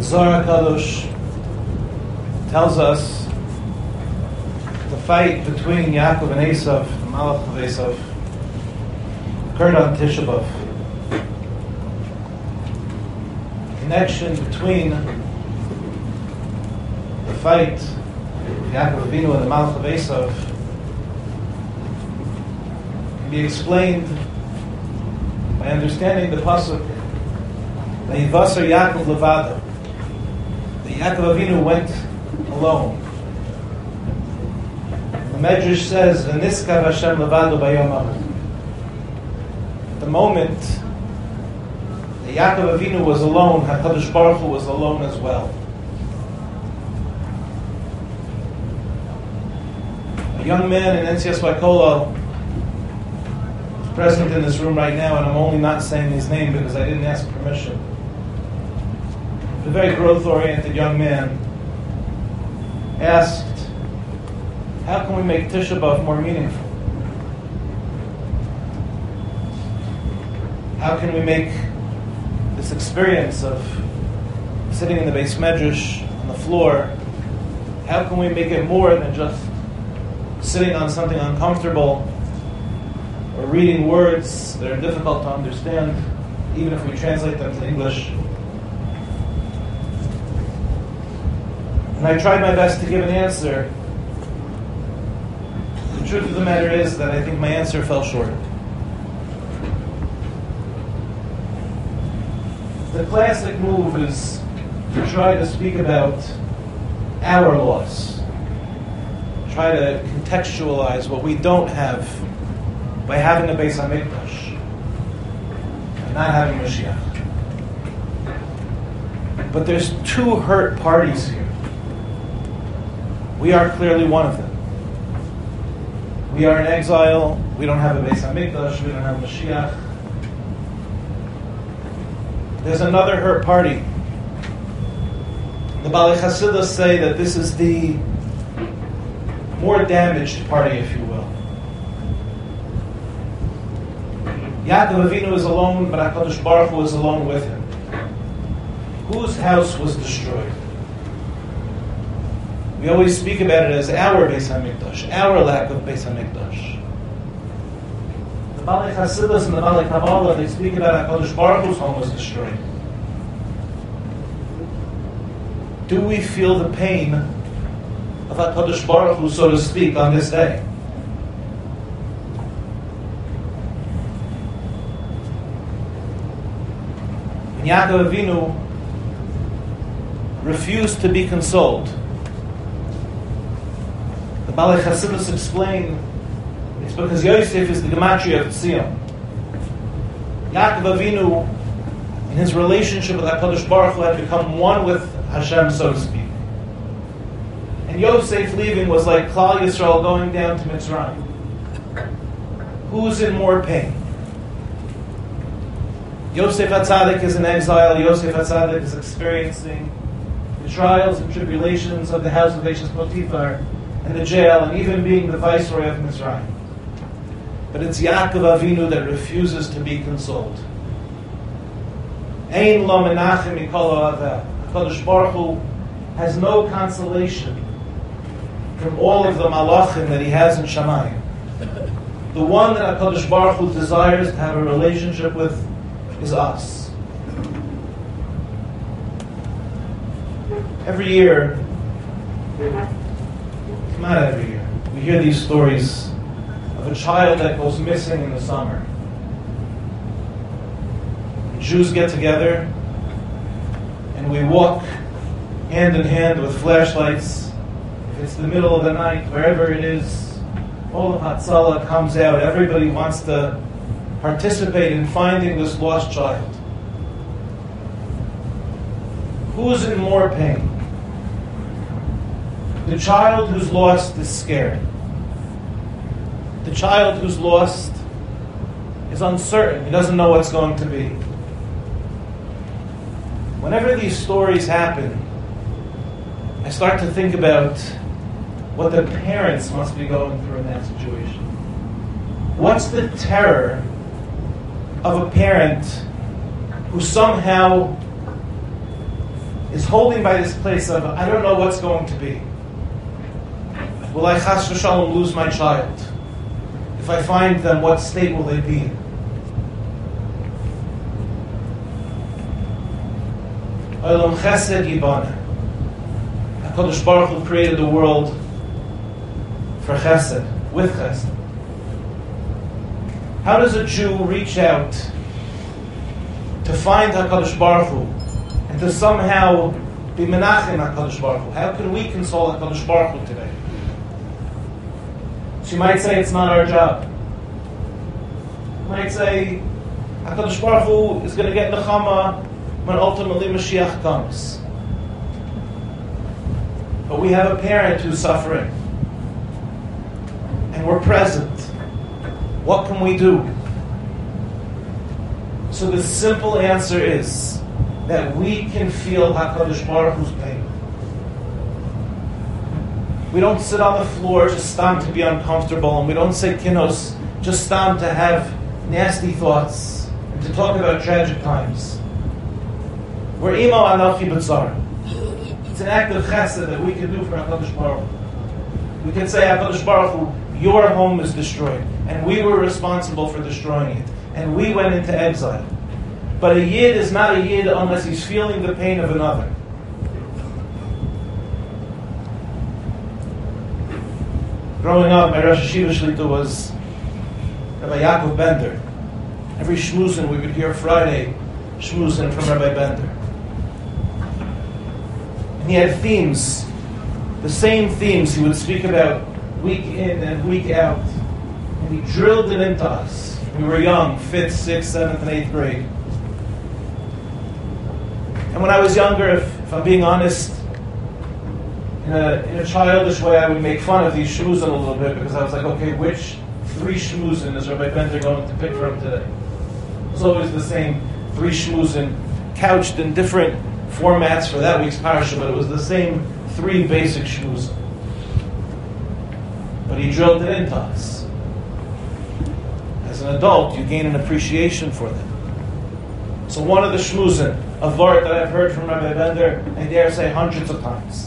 Zohar Kadosh tells us the fight between Yaakov and Esav, the Malach of Esav, occurred on Tisha B'Av. The connection between the fight of Yaakov Avinu and the Malach of Esav can be explained by understanding the pasuk Vayivasar Yaakov Levado. The Yaakov Avinu went alone. The Medrash says, "V'niskav Hashem levado bayom ha'hu." At the moment that Yaakov Avinu was alone, HaKadosh Baruch Hu was alone as well. A young man in NCS Waikolo is present in this room right now, and I'm only not saying his name because I didn't ask permission. A very growth-oriented young man asked, how can we make Tisha B'Av more meaningful? How can we make this experience of sitting in the Beis Medrash on the floor, how can we make it more than just sitting on something uncomfortable or reading words that are difficult to understand, even if we translate them to English? And I tried my best to give an answer. The truth of the matter is that I think my answer fell short. The classic move is to try to speak about our loss. Try to contextualize what we don't have by having a Beis HaMikdash and not having Mashiach. But there's two hurt parties here. We are clearly one of them. We are in exile. We don't have a Beis HaMikdash. We don't have Mashiach. There's another hurt party. The Balei Chasidus say that this is the more damaged party, if you will. Yaakov Avinu is alone, but HaKadosh Baruch Hu is alone with him. Whose house was destroyed? We always speak about it as our Beis HaMikdash, our lack of Beis HaMikdash. The Balei Chasidus and the Balei Kabbalah, they speak about HaKadosh Baruch Hu's home was destroyed. Do we feel the pain of HaKadosh Baruch Hu, so to speak, on this day? And Yaakov Avinu refused to be consoled. The Balei Chasidus explain it's because Yosef is the gematria of Tzion. Yaakov Avinu, in his relationship with HaKadosh Baruch Hu, had become one with Hashem, so to speak. And Yosef leaving was like Klal Yisrael going down to Mitzrayim. Who's in more pain? Yosef HaTzadik is in exile. Yosef HaTzadik is experiencing the trials and tribulations of the house of Eishes Potiphar and the jail, and even being the viceroy of Mitzrayim. But it's Yaakov Avinu that refuses to be consoled. Ein lo menachem mikol ha'aveh. HaKadosh Baruch Hu has no consolation from all of the malachim that he has in Shamayim. The one that HaKadosh Baruch Hu desires to have a relationship with is us. Every year, not every year, we hear these stories of a child that goes missing in the summer. Jews get together and we walk hand in hand with flashlights. If it's the middle of the night, wherever it is, all of Hatzalah comes out. Everybody wants to participate in finding this lost child. Who's in more pain? The child who's lost is scared. The child who's lost is uncertain. He doesn't know what's going to be. Whenever these stories happen, I start to think about what the parents must be going through in that situation. What's the terror of a parent who somehow is holding by this place of, I don't know what's going to be. Will I chas v'shalom lose my child? If I find them, what state will they be in? Olam chesed yibana. HaKadosh Baruch Hu created the world for chesed, with chesed. How does a Jew reach out to find HaKadosh Baruch Hu and to somehow be menachem HaKadosh Baruch Hu? How can we console HaKadosh Baruch Hu today? She might say it's not our job. She might say HaKadosh Baruch Hu is going to get nechama when ultimately Mashiach comes. But we have a parent who's suffering. And we're present. What can we do? So the simple answer is that we can feel HaKadosh Baruch Hu's pain. We don't sit on the floor just stam to be uncomfortable, and we don't say kinos just stam to have nasty thoughts and to talk about tragic times. We're imo anochi b'tzar. It's an act of chesed that we can do for HaKadosh Baruch Hu. We can say, HaKadosh Baruch Hu, your home is destroyed, and we were responsible for destroying it, and we went into exile. But a yid is not a yid unless he's feeling the pain of another. Growing up, my Rosh Hashiva Shlita was Rabbi Yaakov Bender. Every shmuzin we would hear Friday shmuzin from Rabbi Bender. And he had themes, the same themes he would speak about week in and week out. And he drilled it into us. We were young, 5th, 6th, 7th, and 8th grade. And when I was younger, if I'm being honest, in a childish way, I would make fun of these shmuzin a little bit, because I was like, okay, which 3 shmuzin is Rabbi Bender going to pick from today? It was always the same 3 shmuzin, couched in different formats for that week's parsha, but it was the same 3 basic shmuzin. But he drilled it into us. As an adult, you gain an appreciation for them. So one of the shmuzin, a vart that I've heard from Rabbi Bender, I dare say hundreds of times.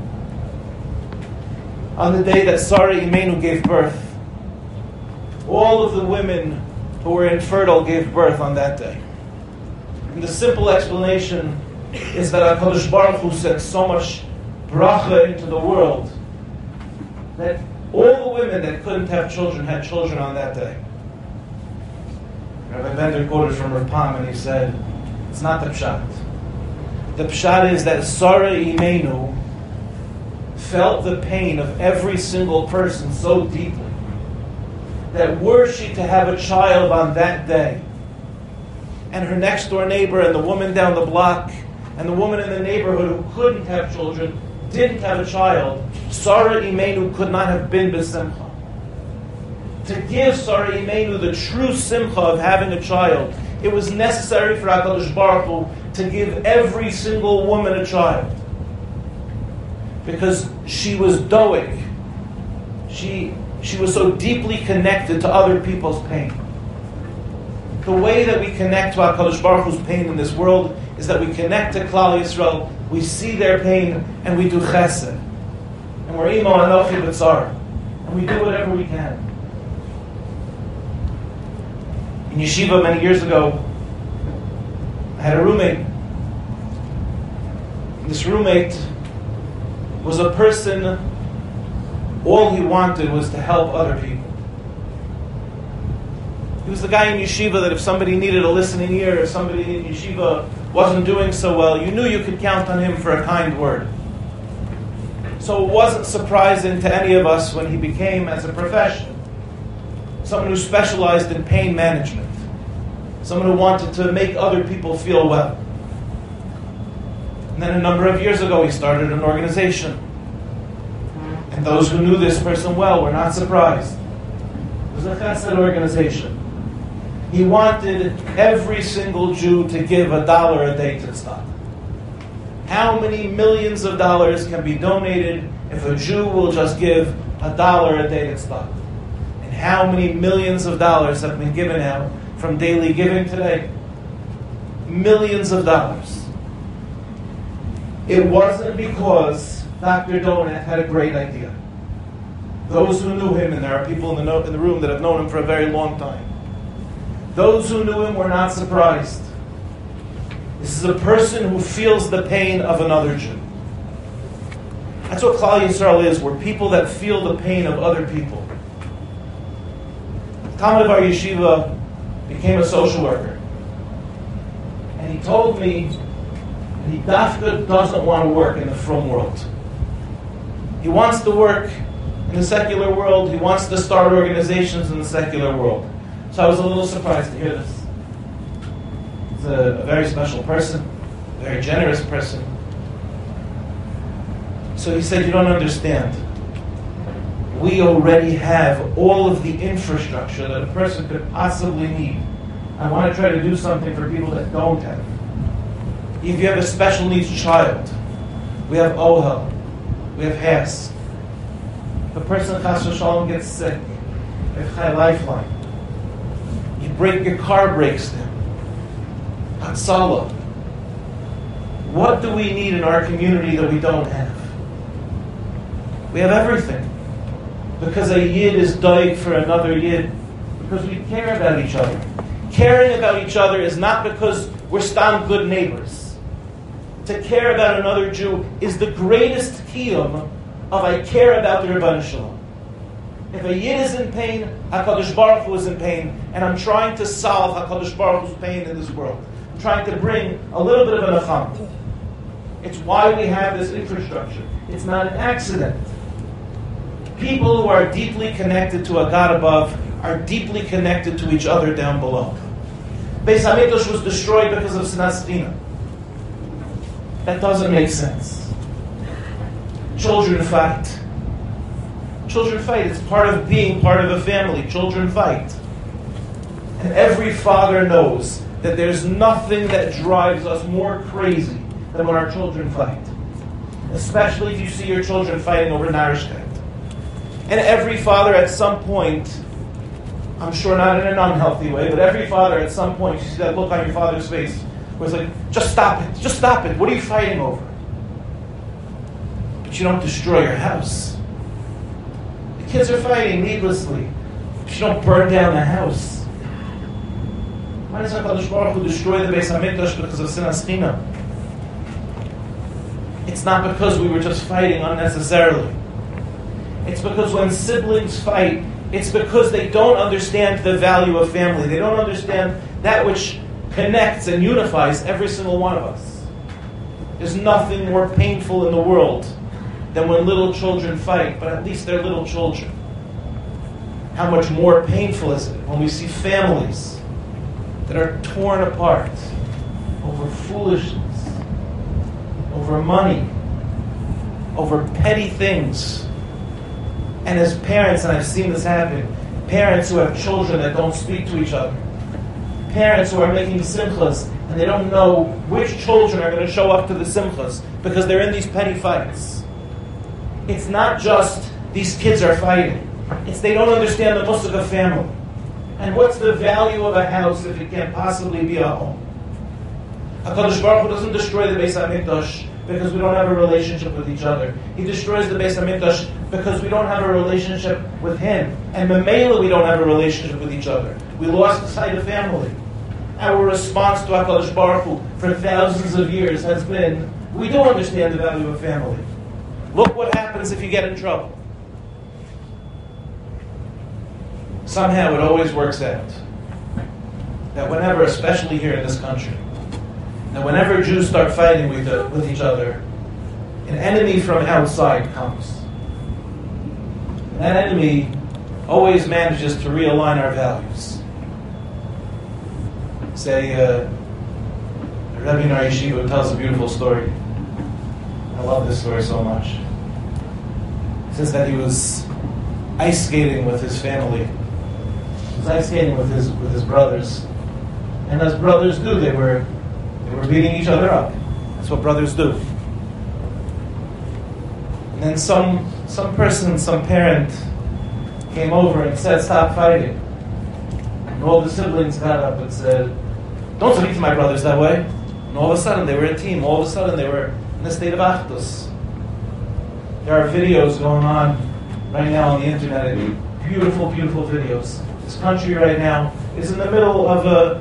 On the day that Sarah Imenu gave birth, all of the women who were infertile gave birth on that day. And the simple explanation is that HaKadosh Baruch Hu sent so much bracha into the world that all the women that couldn't have children had children on that day. Rabbi Bender quoted from Rav Pam, and he said, it's not the pshat. The pshat is that Sarah Imenu felt the pain of every single person so deeply that were she to have a child on that day, and her next door neighbor and the woman down the block and the woman in the neighborhood who couldn't have children didn't have a child, Sarah Imenu could not have been b'simcha. To give Sarah Imenu the true simcha of having a child, it was necessary for HaKadosh Baruch Hu to give every single woman a child. Because she was doeg. She was so deeply connected to other people's pain. The way that we connect to HaKadosh Baruch Hu's pain in this world is that we connect to Klal Yisrael, we see their pain, and we do chesed. And we're imo anochi b'tzar. And we do whatever we can. In yeshiva many years ago, I had a roommate. This roommate was a person, all he wanted was to help other people. He was the guy in yeshiva that if somebody needed a listening ear, or somebody in yeshiva wasn't doing so well, you knew you could count on him for a kind word. So it wasn't surprising to any of us when he became, as a profession, someone who specialized in pain management, someone who wanted to make other people feel well. And then a number of years ago, he started an organization. And those who knew this person well were not surprised. It was a chesed organization. He wanted every single Jew to give $1 a day to the stock. How many millions of dollars can be donated if a Jew will just give $1 a day to stock? And how many millions of dollars have been given out from daily giving today? Millions of dollars. It wasn't because Dr. Donat had a great idea. Those who knew him, and there are people in the room that have known him for a very long time, those who knew him were not surprised. This is a person who feels the pain of another Jew. That's what Klal Yisrael is. We're people that feel the pain of other people. Talmud of our yeshiva became a social worker. And he told me that he dafka doesn't want to work in the frum world. He wants to work in the secular world. He wants to start organizations in the secular world. So I was a little surprised to hear this. He's a very special person, a very generous person. So he said, you don't understand. We already have all of the infrastructure that a person could possibly need. I want to try to do something for people that don't have. If you have a special needs child, we have OHEL, we have HAS. If a person chas v'shalom gets sick, we have Chai Lifeline. Your car breaks down. Hatzalah. What do we need in our community that we don't have? We have everything. Because a Yid is doig for another Yid. Because we care about each other. Caring about each other is not because we're stam good neighbors. To care about another Jew is the greatest kiyum of I care about the Rebbeinu Shalom. If a Yid is in pain, HaKadosh Baruch Hu is in pain, and I'm trying to solve HaKadosh Baruch Hu's pain in this world. I'm trying to bring a little bit of an acham. It's why we have this infrastructure. It's not an accident. People who are deeply connected to a God above are deeply connected to each other down below. Beis HaMikdash was destroyed because of Sinas China. That doesn't make sense. Children fight. Children fight. It's part of being part of a family. Children fight. And every father knows that there's nothing that drives us more crazy than when our children fight. Especially if you see your children fighting over narishkeit. And every father at some point, I'm sure not in an unhealthy way, but every father at some point, you see that look on your father's face, where it's like, just stop it, just stop it. What are you fighting over? But you don't destroy your house. The kids are fighting needlessly, but you don't burn down the house. Why does HaKadosh Baruch Hu destroy the Beis HaMikdash because of Sinas China? It's not because we were just fighting unnecessarily. It's because when siblings fight, it's because they don't understand the value of family. They don't understand that which connects and unifies every single one of us. There's nothing more painful in the world than when little children fight, but at least they're little children. How much more painful is it when we see families that are torn apart over foolishness, over money, over petty things. And as parents, and I've seen this happen, parents who have children that don't speak to each other, parents who are making simchas, and they don't know which children are going to show up to the simchas because they're in these petty fights. It's not just these kids are fighting. It's they don't understand the musuk of family. And what's the value of a house if it can't possibly be a home? HaKadosh Baruch Hu doesn't destroy the Beis HaMikdash because we don't have a relationship with each other. He destroys the Beis HaMikdash because we don't have a relationship with Him. And Memela, we don't have a relationship with each other. We lost sight of family. Our response to HaKadosh Baruch Hu for thousands of years has been, we do understand the value of family. Look what happens if you get in trouble. Somehow it always works out that whenever, especially here in this country, that whenever Jews start fighting with each other, an enemy from outside comes. And that enemy always manages to realign our values. Say, the Rebbe in our yeshiva tells a beautiful story. I love this story so much. He says that he was ice skating with his family. He was ice skating with his brothers. And as brothers do, they were beating each other up. That's what brothers do. And then some person, some parent came over and said, stop fighting. And all the siblings got up and said, don't speak to my brothers that way. And all of a sudden they were a team. All of a sudden they were in a state of achdus. There are videos going on right now on the internet, beautiful, beautiful videos. This country right now is in the middle of a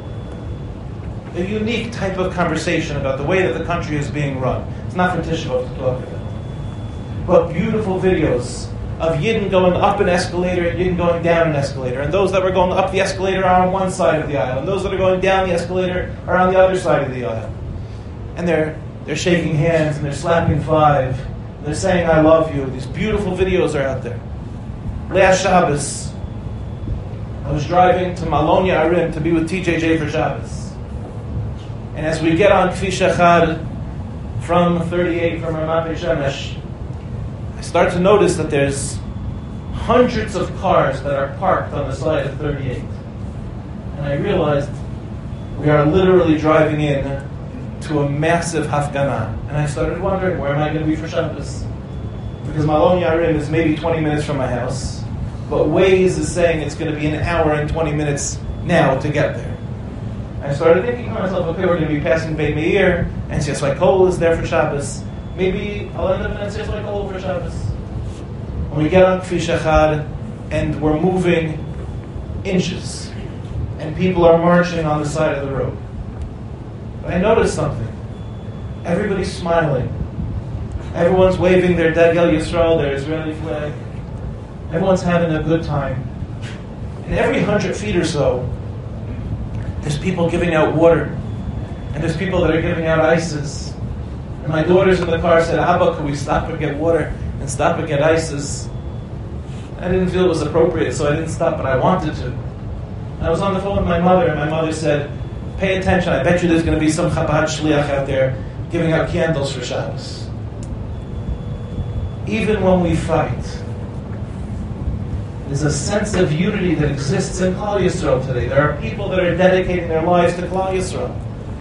unique type of conversation about the way that the country is being run. It's not for Tisha B'Av to talk about. But beautiful videos of Yidden going up an escalator and Yidden going down an escalator. And those that were going up the escalator are on one side of the aisle. And those that are going down the escalator are on the other side of the aisle. And they're shaking hands and they're slapping five. And they're saying, I love you. These beautiful videos are out there. Last Shabbos, I was driving to Malon Yarim to be with TJJ for Shabbos. And as we get on Kfish Echad from 38 from Ramat Beit Shemesh, I start to notice that there's hundreds of cars that are parked on the side of 38. And I realized we are literally driving in to a massive hafgana. And I started wondering, where am I going to be for Shabbos? Because Malon Yarim is maybe 20 minutes from my house, but Waze is saying it's going to be an hour and 20 minutes now to get there. I started thinking to myself, okay, we're going to be passing Beit Meir, and NCSY Kol is there for Shabbos. Maybe I'll end up in NCSY Kol for Shabbos. And we get on Kfish Echad, and we're moving inches, and people are marching on the side of the road. But I noticed something. Everybody's smiling. Everyone's waving their Degel Yisrael, their Israeli flag. Everyone's having a good time. And every 100 feet or so, there's people giving out water. And there's people that are giving out ices. And my daughters in the car said, Abba, could we stop and get water and stop and get ices? I didn't feel it was appropriate, so I didn't stop, but I wanted to. I was on the phone with my mother, and my mother said, pay attention, I bet you there's going to be some Chabad Shliach out there giving out candles for Shabbos. Even when we fight, there's a sense of unity that exists in Klal Yisrael today. There are people that are dedicating their lives to Klal Yisrael.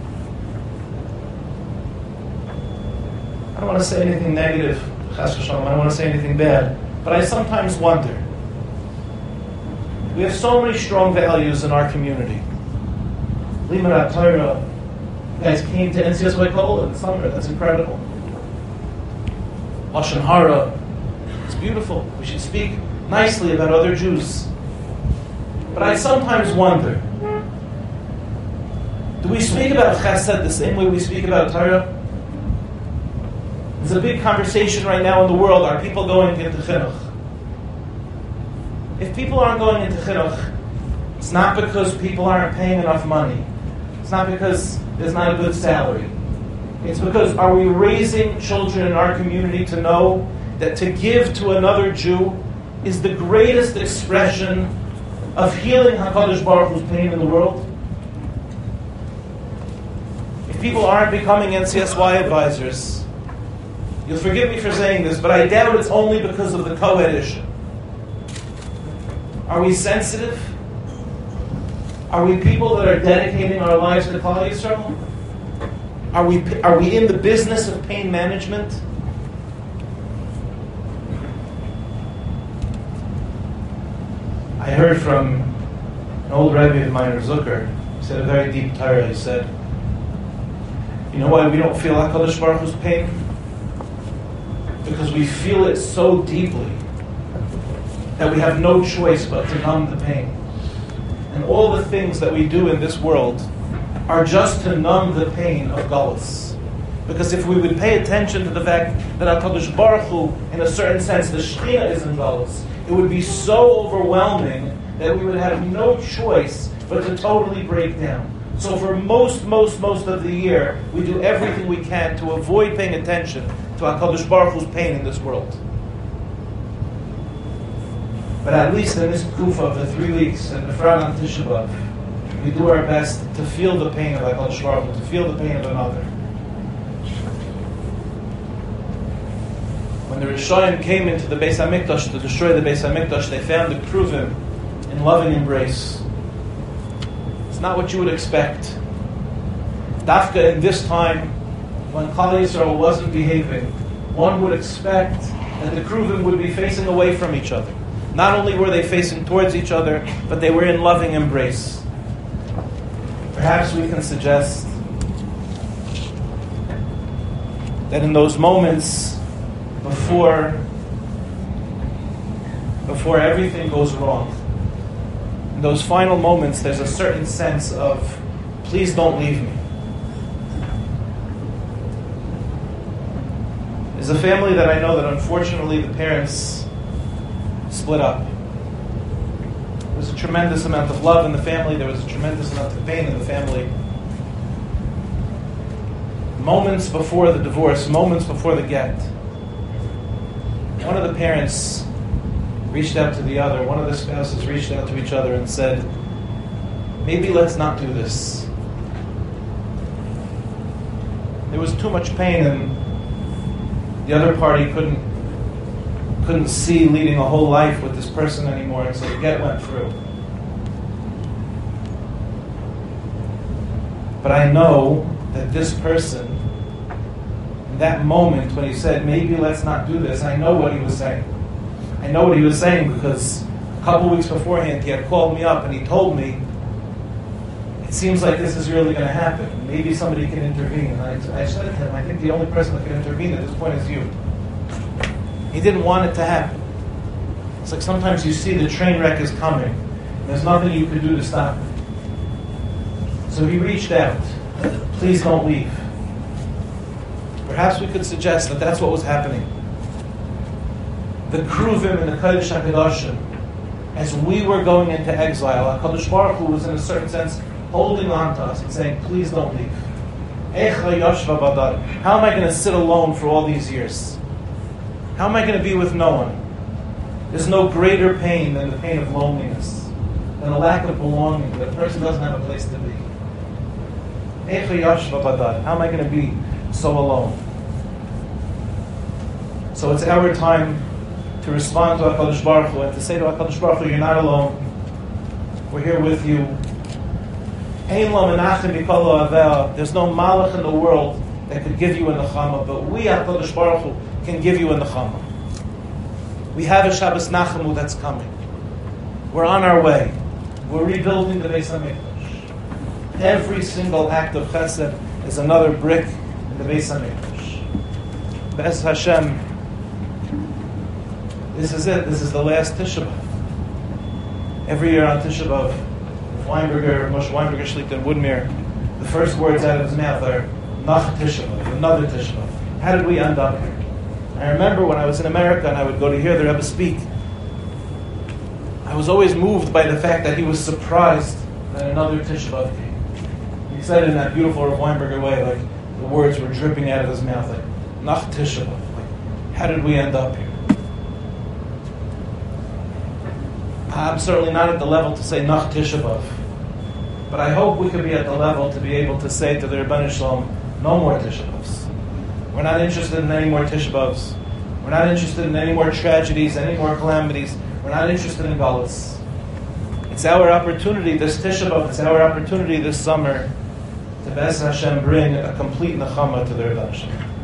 I don't want to say anything negative, Chas v'shalom, I don't want to say anything bad, but I sometimes wonder. We have so many strong values in our community. Limud Torah, you guys came to NCSY Kol in the summer, that's incredible. Lashon Hara, it's beautiful. We should speak nicely about other Jews. But I sometimes wonder, do we speak about chesed the same way we speak about Torah? There's a big conversation right now in the world, are people going into chinuch? If people aren't going into chinuch, it's not because people aren't paying enough money. It's not because there's not a good salary. It's because, are we raising children in our community to know that to give to another Jew is the greatest expression of healing HaKadosh Baruch Hu's pain in the world? If people aren't becoming NCSY advisors, you'll forgive me for saying this, but I doubt it's only because of the co-ed issue. Are we sensitive? Are we people that are dedicating our lives to Klal Yisrael? Are we in the business of pain management? I heard from an old Rebbe of mine, Zucker. He said a very deep Torah. He said, you know why we don't feel HaKadosh Baruch Hu's pain? Because we feel it so deeply that we have no choice but to numb the pain. And all the things that we do in this world are just to numb the pain of Galus. Because if we would pay attention to the fact that HaKadosh Baruch Hu, in a certain sense, the Shekhinah is in Galus, it would be so overwhelming that we would have no choice but to totally break down. So for most of the year, we do everything we can to avoid paying attention to HaKadosh Baruch Hu's pain in this world. But at least in this kufa of the 3 weeks and the Frag on Tisha B'Av, we do our best to feel the pain of HaKadosh Baruch Hu, to feel the pain of another. When the Rishonim came into the Beis HaMikdash to destroy the Beis HaMikdash, they found the Kruvim in loving embrace. It's not what you would expect. Dafka in this time, when Klal Yisrael wasn't behaving, one would expect that the Kruvim would be facing away from each other. Not only were they facing towards each other, but they were in loving embrace. Perhaps we can suggest that in those moments before everything goes wrong, in those final moments, there's a certain sense of, please don't leave me. There's a family that I know that unfortunately the parents split up. There was a tremendous amount of love in the family. There was a tremendous amount of pain in the family. Moments before the divorce, moments before the get, one of the parents reached out to the other, one of the spouses reached out to each other and said, maybe let's not do this. There was too much pain and the other party couldn't see leading a whole life with this person anymore, and so the get went through. But I know that this person, in that moment when he said, maybe let's not do this, I know what he was saying. I know what he was saying because a couple weeks beforehand he had called me up and he told me, it seems like this is really going to happen. Maybe somebody can intervene. And I said to him, I think the only person that can intervene at this point is you. He didn't want it to happen. It's like sometimes you see the train wreck is coming. And there's nothing you could do to stop it. So he reached out. Please don't leave. Perhaps we could suggest that that's what was happening. The Kruvim and the Kodesh HaKadoshim, as we were going into exile, HaKadosh Baruch Hu was in a certain sense holding on to us and saying, please don't leave. How am I going to sit alone for all these years? How am I going to be with no one? There's no greater pain than the pain of loneliness, than a lack of belonging, that a person doesn't have a place to be. How am I going to be so alone? So it's our time to respond to HaKadosh Baruch Hu and to say to HaKadosh Baruch Hu, you're not alone. We're here with you. There's no malach in the world that could give you a nechama, but we, HaKadosh Baruch Hu, can give you a nechama. We have a Shabbos Nachamu that's coming. We're on our way. We're rebuilding the Beis HaMikdash. Every single act of chesed is another brick in the Beis HaMikdash. Be'ez Hashem, this is it. This is the last Tisha B'Av. Every year on Tisha B'Av, Moshe Weinberger Shlita in Woodmere, the first words out of his mouth are Nach Tisha B'Av, another Tisha B'Av. How did we end up here? I remember when I was in America and I would go to hear the Rebbe speak, I was always moved by the fact that he was surprised that another Tisha B'Av came. He said it in that beautiful Rav Weinberger way, like the words were dripping out of his mouth, like Nach Tisha B'Av. Like, how did we end up here? I'm certainly not at the level to say Nach Tisha B'Av, but I hope we could be at the level to be able to say to the Rebbeinu Shalom, no more Tisha B'Avs. We're not interested in any more Tisha B'Avs. We're not interested in any more tragedies, any more calamities. We're not interested in Galus. It's our opportunity this Tisha B'Av, it's our opportunity this summer to Be'ez Hashem bring a complete nechama to the Rebbeinu Shalom.